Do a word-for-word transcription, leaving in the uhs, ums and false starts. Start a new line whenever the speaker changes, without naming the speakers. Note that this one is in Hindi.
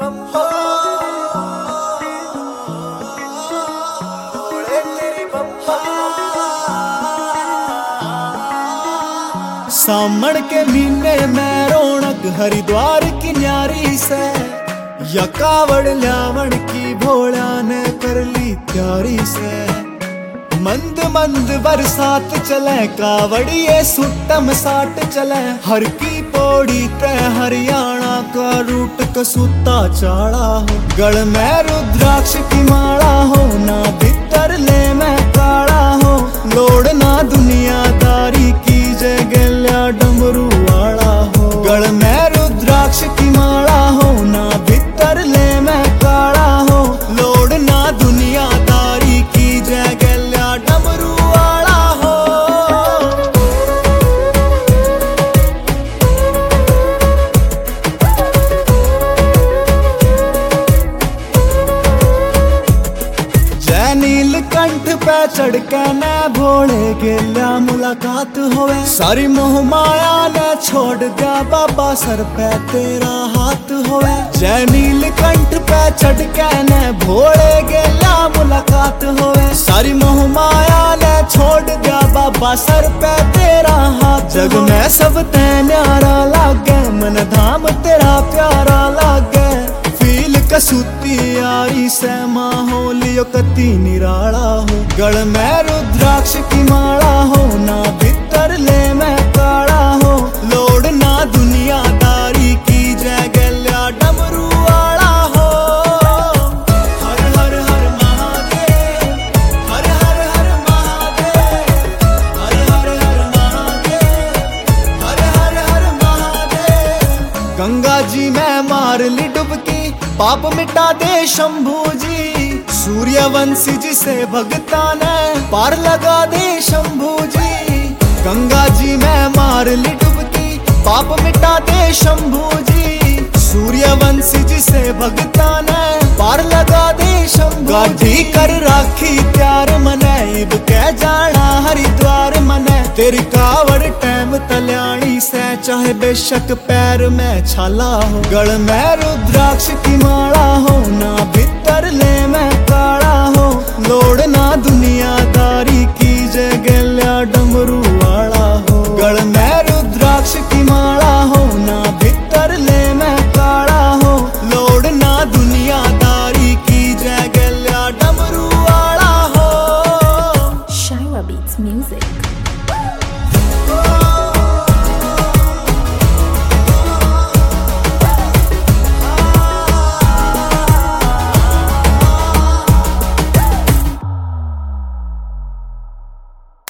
सामण के महीने में रौनक हरिद्वार की न्यारी से, या कावड़ ल्यावण की भोला ने कर ली प्यारी से। मंद मंद बरसात चले कावड़िए सुट्टम साट चले, हर की पौड़ी तय हरियाणा का रूट कसूता चाड़ा हो। गढ़ में रुद्राक्ष की माला हो, ना भीतर ले में काड़ा हो। लोड़ ना दुनियादारी की जगह डमरू वाला हो। गढ़ में रुद्राक्ष की माला हो, ना भीतर ले में काड़ा हो। लोड़ ना दुनियादारी की जगह डमरू वाला हो। जय नीलकंठ पे चढ़ के न भोले गेल्या मुलाकात होवे। सारी मोह माया ने छोड़ दिया बाबा सर पे तेरा हाथ होवे। जय नीलकंठ पे चढ़ के न भोले गेल्या मुलाकात होवे। सारी मोह माया ने छोड़ दिया बाबा सर पे तेरा हाथ। जग में सब ते न्यारा लागे, मन धाम तेरा प्यारा लागे। फील कसूती यारी से माहौलियो कति निराला हो। गढ़ में रुद्राक्ष की माला हो, ना भीतर ले में काड़ा हो। लोड़ ना दुनियादारी की जगह डमरू वाला हो। हर हर हर महादेव, हर हर हर महादेव, हर हर हर महादेव, हर हर हर महादेव। गंगा जी में मार ली डुबकी, पाप मिटा दे शंभू जी। सूर्यवंशी जिसे भगता ने पार लगा दे शंभू जी। गंगा जी में मार ली डुबकी, पाप मिटा दे शंभू जी। सूर्यवंशी जिसे भगता ने पार लगा दे शंभू। गाड़ी कर राखी त्यार मने, इब कह जाना हरिद्वार मने। तेरी कावड़ टैम तल्याणी से, चाहे बेशक पैर में छाला हो। गढ़ में रुद्राक्ष की माला हो, ना भीतर ले में काड़ा हो। लोड़ ना दुनियादारी की